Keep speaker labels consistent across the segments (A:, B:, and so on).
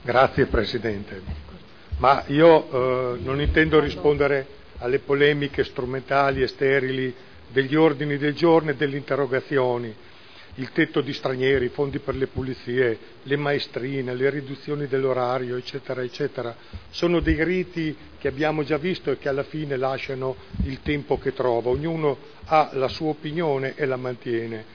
A: Grazie Presidente, ma io non intendo rispondere alle polemiche strumentali e sterili degli ordini del giorno e delle interrogazioni. Il tetto di stranieri, i fondi per le pulizie, le maestrine, le riduzioni dell'orario, eccetera, eccetera, sono dei riti che abbiamo già visto e che alla fine lasciano il tempo che trova. Ognuno ha la sua opinione e la mantiene,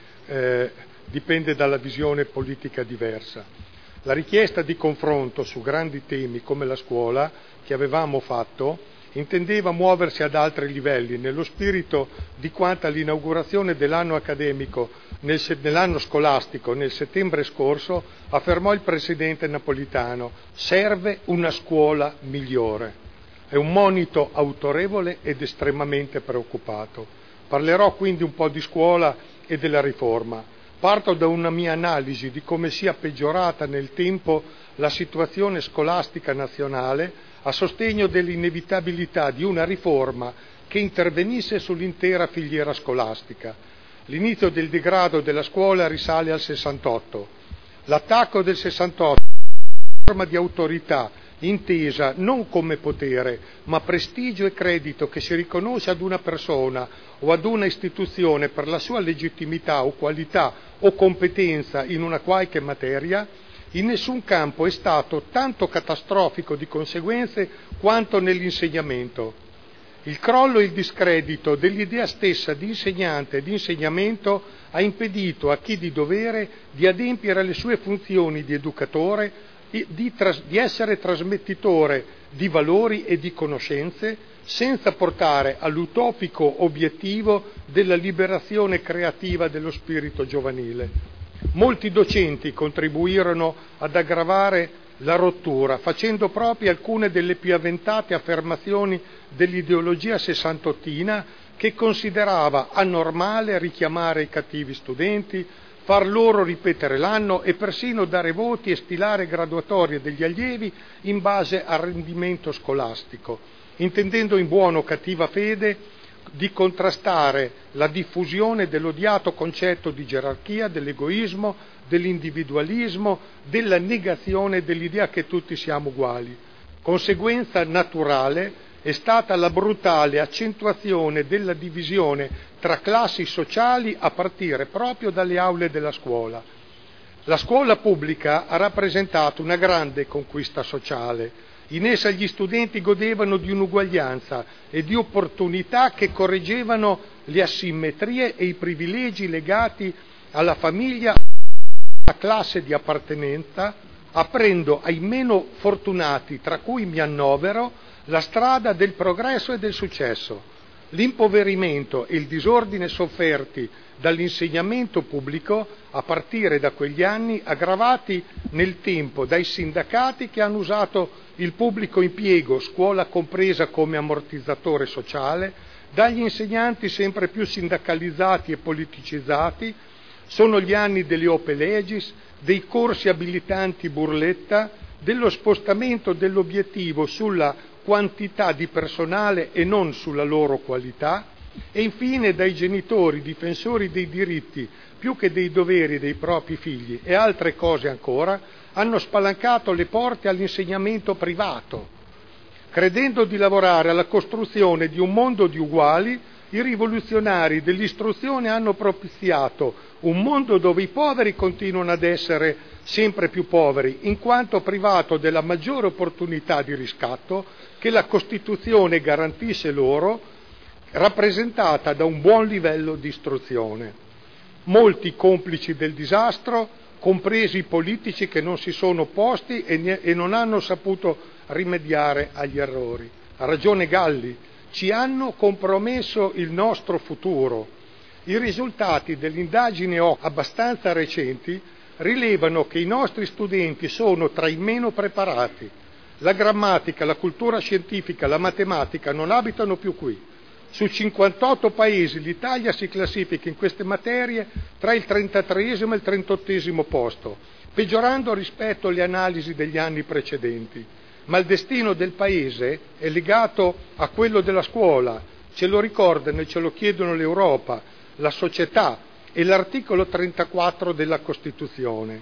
A: dipende dalla visione politica diversa. La richiesta di confronto su grandi temi come la scuola che avevamo fatto intendeva muoversi ad altri livelli, nello spirito di quanto all'inaugurazione dell'anno accademico, nell'anno scolastico, nel settembre scorso, affermò il Presidente Napolitano: serve una scuola migliore. È un monito autorevole ed estremamente preoccupato. Parlerò quindi un po' di scuola e della riforma. Parto da una mia analisi di come sia peggiorata nel tempo la situazione scolastica nazionale a sostegno dell'inevitabilità di una riforma che intervenisse sull'intera filiera scolastica. L'inizio del degrado della scuola risale al 68. L'attacco del 68 è una forma di autorità intesa non come potere, ma prestigio e credito che si riconosce ad una persona o ad una istituzione per la sua legittimità o qualità o competenza in una qualche materia, in nessun campo è stato tanto catastrofico di conseguenze quanto nell'insegnamento. Il crollo e il discredito dell'idea stessa di insegnante e di insegnamento ha impedito a chi di dovere di adempiere alle sue funzioni di educatore, di essere trasmettitore di valori e di conoscenze, senza portare all'utopico obiettivo della liberazione creativa dello spirito giovanile. Molti docenti contribuirono ad aggravare la rottura, facendo proprie alcune delle più avventate affermazioni dell'ideologia sessantottina, che considerava anormale richiamare i cattivi studenti, far loro ripetere l'anno e persino dare voti e stilare graduatorie degli allievi in base al rendimento scolastico, intendendo in buona o cattiva fede di contrastare la diffusione dell'odiato concetto di gerarchia, dell'egoismo, dell'individualismo, della negazione dell'idea che tutti siamo uguali. Conseguenza naturale è stata la brutale accentuazione della divisione tra classi sociali a partire proprio dalle aule della scuola. La scuola pubblica ha rappresentato una grande conquista sociale. In essa gli studenti godevano di un'uguaglianza e di opportunità che correggevano le asimmetrie e i privilegi legati alla famiglia, alla classe di appartenenza, aprendo ai meno fortunati, tra cui mi annovero, la strada del progresso e del successo. L'impoverimento e il disordine sofferti dall'insegnamento pubblico, a partire da quegli anni, aggravati nel tempo dai sindacati che hanno usato il pubblico impiego, scuola compresa, come ammortizzatore sociale, dagli insegnanti sempre più sindacalizzati e politicizzati, sono gli anni delle ope legis, dei corsi abilitanti burletta, dello spostamento dell'obiettivo sulla quantità di personale e non sulla loro qualità, e infine dai genitori difensori dei diritti più che dei doveri dei propri figli e altre cose ancora, hanno spalancato le porte all'insegnamento privato. Credendo di lavorare alla costruzione di un mondo di uguali, i rivoluzionari dell'istruzione hanno propiziato un mondo dove i poveri continuano ad essere sempre più poveri, in quanto privato della maggiore opportunità di riscatto che la Costituzione garantisce loro, rappresentata da un buon livello di istruzione. Molti complici del disastro, compresi i politici che non si sono opposti e non hanno saputo rimediare agli errori. Ha ragione Galli, ci hanno compromesso il nostro futuro. I risultati dell'indagine abbastanza recenti rilevano che i nostri studenti sono tra i meno preparati. La grammatica, la cultura scientifica, la matematica non abitano più qui. Su 58 paesi l'Italia si classifica in queste materie tra il 33esimo e il 38esimo posto, peggiorando rispetto alle analisi degli anni precedenti. Ma il destino del Paese è legato a quello della scuola, ce lo ricordano e ce lo chiedono l'Europa, la società e l'articolo 34 della Costituzione.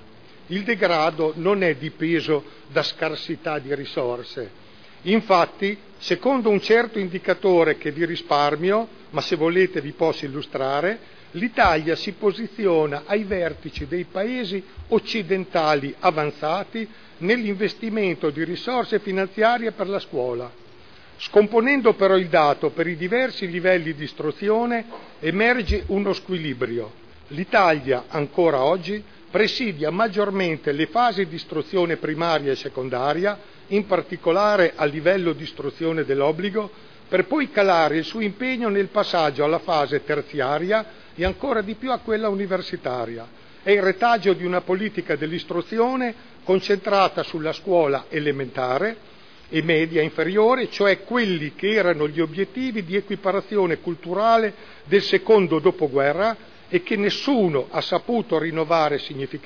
A: il degrado non è dipeso da scarsità di risorse. Infatti, secondo un certo indicatore che vi risparmio, ma se volete vi posso illustrare, l'Italia si posiziona ai vertici dei paesi occidentali avanzati nell'investimento di risorse finanziarie per la scuola. Scomponendo però il dato per i diversi livelli di istruzione emerge uno squilibrio. L'Italia, ancora oggi, presidia maggiormente le fasi di istruzione primaria e secondaria, in particolare a livello di istruzione dell'obbligo, per poi calare il suo impegno nel passaggio alla fase terziaria e ancora di più a quella universitaria. È il retaggio di una politica dell'istruzione concentrata sulla scuola elementare e media inferiore, cioè quelli che erano gli obiettivi di equiparazione culturale del secondo dopoguerra e che nessuno ha saputo rinnovare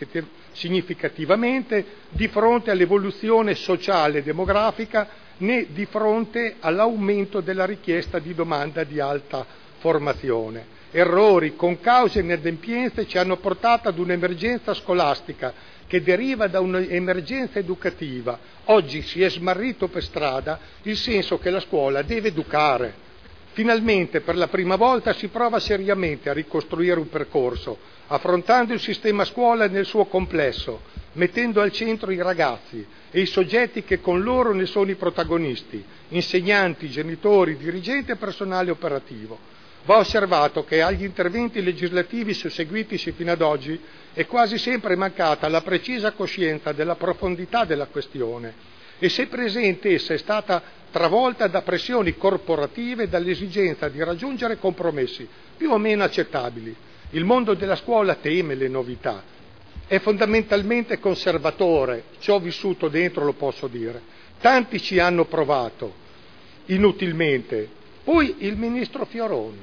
A: significativamente di fronte all'evoluzione sociale e demografica né di fronte all'aumento della richiesta di domanda di alta formazione. Errori, concause e inadempienze ci hanno portato ad un'emergenza scolastica che deriva da un'emergenza educativa. Oggi si è smarrito per strada il senso che la scuola deve educare. Finalmente, per la prima volta, si prova seriamente a ricostruire un percorso, affrontando il sistema scuola nel suo complesso, mettendo al centro i ragazzi e i soggetti che con loro ne sono i protagonisti, insegnanti, genitori, dirigenti e personale operativo. Va osservato che agli interventi legislativi susseguitisi fino ad oggi è quasi sempre mancata la precisa coscienza della profondità della questione e se presente essa è stata travolta da pressioni corporative e dall'esigenza di raggiungere compromessi più o meno accettabili. Il mondo della scuola teme le novità, è fondamentalmente conservatore, ci ho vissuto dentro, lo posso dire. Tanti ci hanno provato, inutilmente. Poi il ministro Fioroni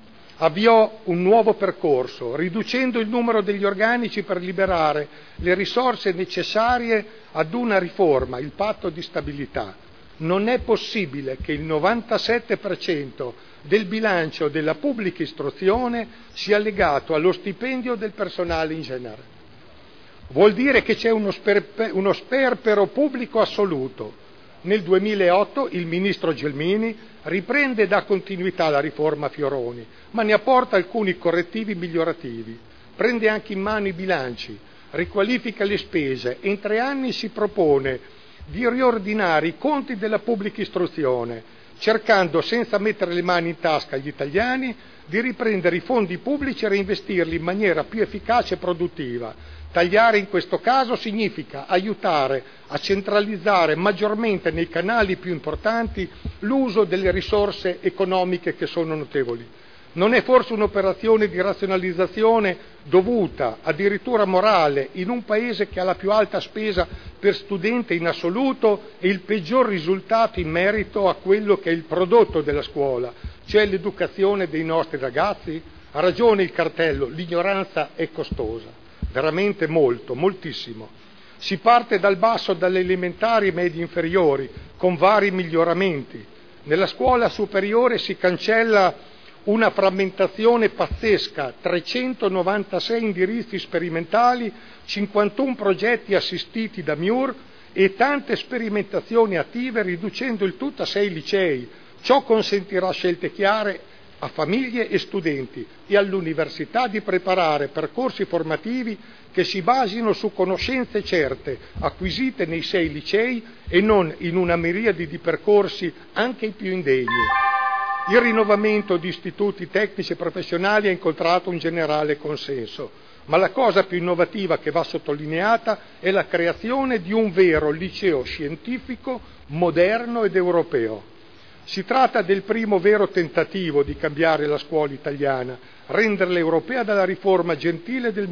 A: avviò un nuovo percorso, riducendo il numero degli organici per liberare le risorse necessarie ad una riforma, il patto di stabilità. Non è possibile che il 97% del bilancio della pubblica istruzione sia legato allo stipendio del personale in genere. Vuol dire che c'è uno sperpero pubblico assoluto. Nel 2008 il ministro Gelmini riprende e dà continuità alla riforma Fioroni, ma ne apporta alcuni correttivi migliorativi. Prende anche in mano i bilanci, riqualifica le spese e in 3 anni si propone di riordinare i conti della pubblica istruzione, cercando, senza mettere le mani in tasca agli italiani, di riprendere i fondi pubblici e reinvestirli in maniera più efficace e produttiva. Tagliare in questo caso significa aiutare a centralizzare maggiormente nei canali più importanti l'uso delle risorse economiche che sono notevoli. Non è forse un'operazione di razionalizzazione dovuta, addirittura morale, in un paese che ha la più alta spesa per studente in assoluto e il peggior risultato in merito a quello che è il prodotto della scuola, cioè l'educazione dei nostri ragazzi? Ha ragione il cartello, l'ignoranza è costosa. Veramente molto, moltissimo. Si parte dal basso, dalle elementari e medie inferiori, con vari miglioramenti. Nella scuola superiore si cancella una frammentazione pazzesca, 396 indirizzi sperimentali, 51 progetti assistiti da MIUR e tante sperimentazioni attive, riducendo il tutto a 6 licei. Ciò consentirà scelte chiare a famiglie e studenti e all'università di preparare percorsi formativi che si basino su conoscenze certe, acquisite nei 6 licei e non in una miriade di percorsi anche i più indegni. Il rinnovamento di istituti tecnici e professionali ha incontrato un generale consenso, ma la cosa più innovativa che va sottolineata è la creazione di un vero liceo scientifico, moderno ed europeo. Si tratta del primo vero tentativo di cambiare la scuola italiana, renderla europea dalla riforma Gentile del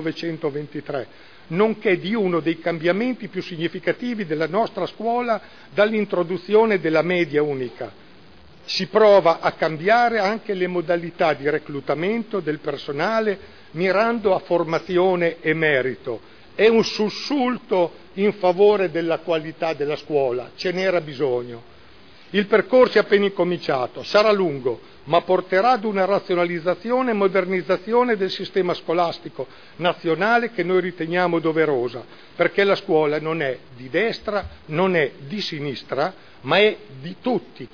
A: 1923, nonché di uno dei cambiamenti più significativi della nostra scuola dall'introduzione della media unica. Si prova a cambiare anche le modalità di reclutamento del personale mirando a formazione e merito. È un sussulto in favore della qualità della scuola, ce n'era bisogno. Il percorso è appena incominciato, sarà lungo, ma porterà ad una razionalizzazione e modernizzazione del sistema scolastico nazionale che noi riteniamo doverosa, perché la scuola non è di destra, non è di sinistra, ma è di tutti.